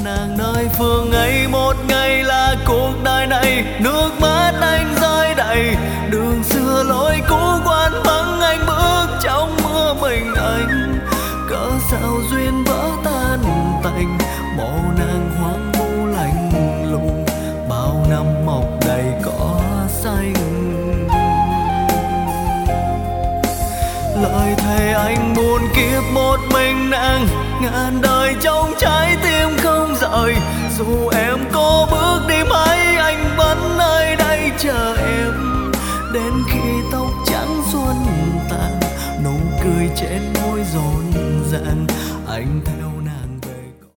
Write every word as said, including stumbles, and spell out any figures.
nàng nơi phương ấy, một ngày là cuộc đời này nước mắt anh rơi đầy. Đường xưa lối cũ quán vắng, anh bước trong mưa mình anh. Cớ sao duyên vỡ tan tành, mộ nàng hoang vu lạnh lùng, bao năm mọc đầy cỏ xanh. Lời thề anh muôn kiếp một mình nàng, ngàn đời trong trái tim không rời. Dù em có bước đi mãi